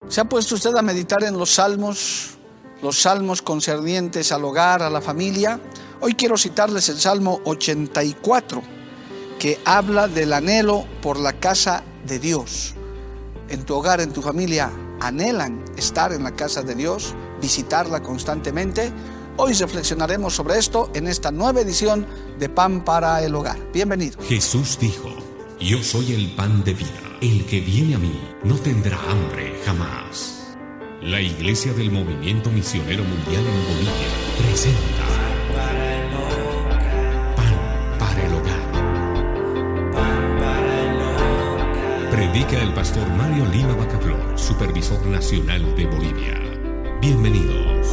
¿Se ha puesto usted a meditar en los salmos concernientes al hogar, a la familia? Hoy quiero citarles el Salmo 84, que habla del anhelo por la casa de Dios. En tu hogar, en tu familia, ¿anhelan estar en la casa de Dios, visitarla constantemente? Hoy reflexionaremos sobre esto en esta nueva edición de Pan para el Hogar. Bienvenido. Jesús dijo: yo soy el pan de vida. El que viene a mí no tendrá hambre jamás. La Iglesia del Movimiento Misionero Mundial en Bolivia presenta Pan para el Hogar. Pan para el Hogar. Predica el pastor Mario Lima Bacaflor, supervisor nacional de Bolivia. Bienvenidos.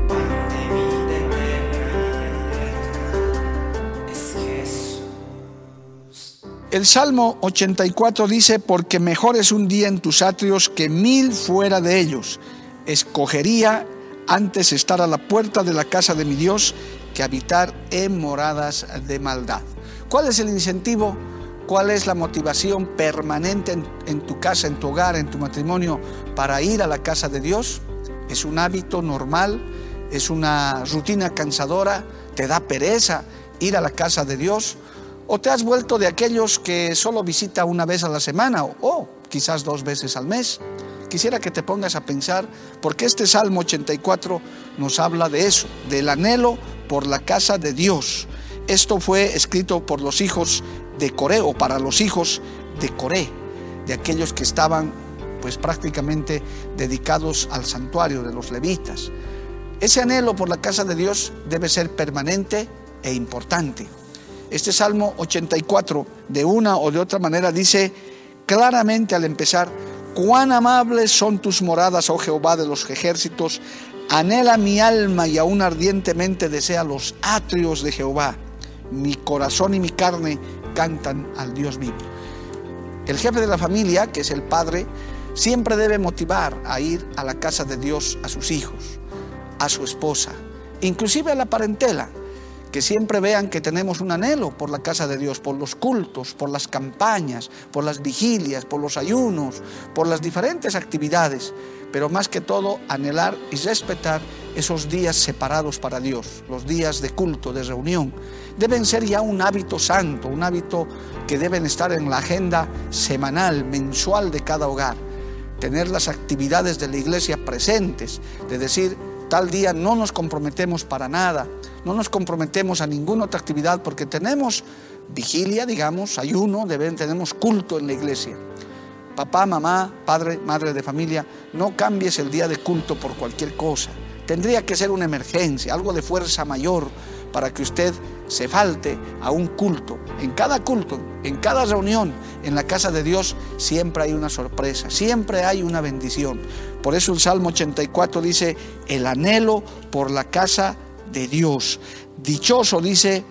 El Salmo 84 dice: porque mejor es un día en tus atrios que 1000 fuera de ellos. Escogería antes estar a la puerta de la casa de mi Dios que habitar en moradas de maldad. ¿Cuál es el incentivo? ¿Cuál es la motivación permanente en tu casa, en tu hogar, en tu matrimonio para ir a la casa de Dios? ¿Es un hábito normal? ¿Es una rutina cansadora? ¿Te da pereza ir a la casa de Dios? ¿O te has vuelto de aquellos que solo visita una vez a la semana o quizás 2 veces al mes? Quisiera que te pongas a pensar, porque este Salmo 84 nos habla de eso, del anhelo por la casa de Dios. Esto fue escrito por los hijos de Coré, o para los hijos de Coré, de aquellos que estaban pues prácticamente dedicados al santuario de los levitas. Ese anhelo por la casa de Dios debe ser permanente e importante. Este Salmo 84, de una o de otra manera, dice claramente al empezar: cuán amables son tus moradas, oh Jehová de los ejércitos. Anhela mi alma y aún ardientemente desea los atrios de Jehová. Mi corazón y mi carne cantan al Dios vivo. El jefe de la familia, que es el padre, siempre debe motivar a ir a la casa de Dios a sus hijos, a su esposa, inclusive a la parentela. Que siempre vean que tenemos un anhelo por la casa de Dios, por los cultos, por las campañas, por las vigilias, por los ayunos, por las diferentes actividades, pero más que todo anhelar y respetar esos días separados para Dios, los días de culto, de reunión. Deben ser ya un hábito santo, un hábito que deben estar en la agenda semanal, mensual de cada hogar. Tener las actividades de la iglesia presentes, de decir: tal día no nos comprometemos para nada, no nos comprometemos a ninguna otra actividad porque tenemos vigilia, digamos, ayuno, tenemos culto en la iglesia. Papá, mamá, padre, madre de familia, no cambies el día de culto por cualquier cosa. Tendría que ser una emergencia, algo de fuerza mayor para que usted se falte a un culto. En cada culto, en cada reunión en la casa de Dios, siempre hay una sorpresa, siempre hay una bendición. Por eso el Salmo 84 dice: el anhelo por la casa de Dios. Dichoso, dice,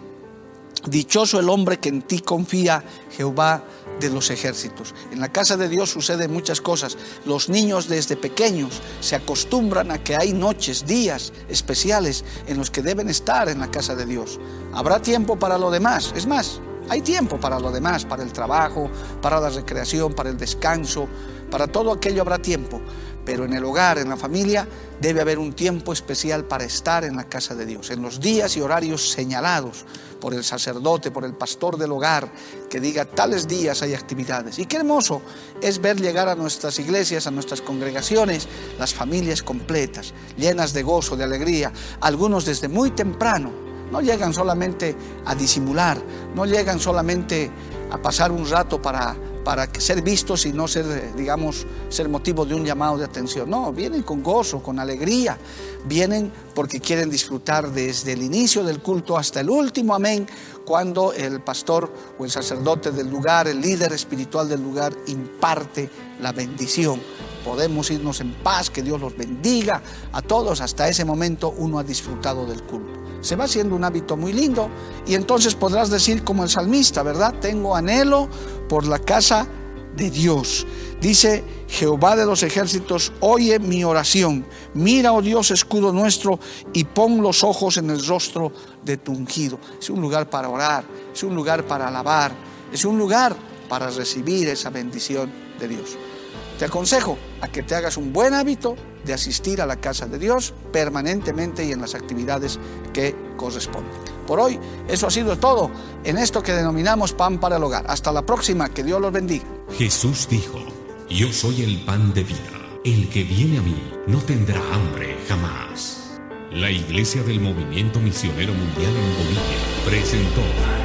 dichoso el hombre que en ti confía, Jehová de los ejércitos. En la casa de Dios suceden muchas cosas. Los niños desde pequeños se acostumbran a que hay noches, días especiales en los que deben estar en la casa de Dios. Habrá tiempo para lo demás. Es más, hay tiempo para lo demás, para el trabajo, para la recreación, para el descanso, para todo aquello habrá tiempo. Pero en el hogar, en la familia, debe haber un tiempo especial para estar en la casa de Dios, en los días y horarios señalados por el sacerdote, por el pastor del hogar, que diga: tales días hay actividades. Y qué hermoso es ver llegar a nuestras iglesias, a nuestras congregaciones, las familias completas, llenas de gozo, de alegría, algunos desde muy temprano. No llegan solamente a disimular, no llegan solamente a pasar un rato para ser vistos y no ser, digamos, ser motivo de un llamado de atención. No, vienen con gozo, con alegría, vienen porque quieren disfrutar desde el inicio del culto hasta el último amén, cuando el pastor o el sacerdote del lugar, el líder espiritual del lugar, imparte la bendición. Podemos irnos en paz, que Dios los bendiga a todos. Hasta ese momento uno ha disfrutado del culto. Se va haciendo un hábito muy lindo y entonces podrás decir como el salmista, ¿verdad? Tengo anhelo por la casa de Dios. Dice: Jehová de los ejércitos, oye mi oración. Mira, oh Dios, escudo nuestro, y pon los ojos en el rostro de tu ungido. Es un lugar para orar, es un lugar para alabar, es un lugar para recibir esa bendición de Dios. te aconsejo a que te hagas un buen hábito de asistir a la casa de Dios permanentemente y en las actividades que corresponden. Por hoy, eso ha sido todo en esto que denominamos Pan para el Hogar. Hasta la próxima, que Dios los bendiga. Jesús dijo: yo soy el pan de vida. El que viene a mí no tendrá hambre jamás. La Iglesia del Movimiento Misionero Mundial en Bolivia presentó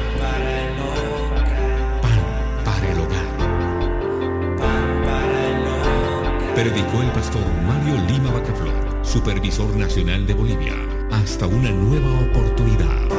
Pan para el Hogar. Predicó el pastor Mario Lima Bacaflor, supervisor nacional de Bolivia. Hasta una nueva oportunidad.